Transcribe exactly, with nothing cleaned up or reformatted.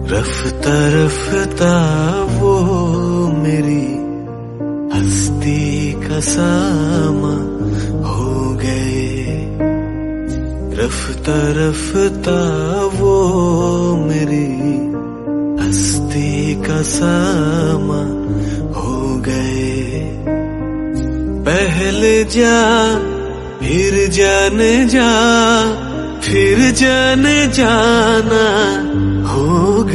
रफ्ता रफ्ता वो मेरी हस्ती का सामा हो गए। रफ्ता रफ्ता वो मेरी हस्ती का सामा हो गए। पहले जा फिर जाने जा, फिर जाने जाना हो गए।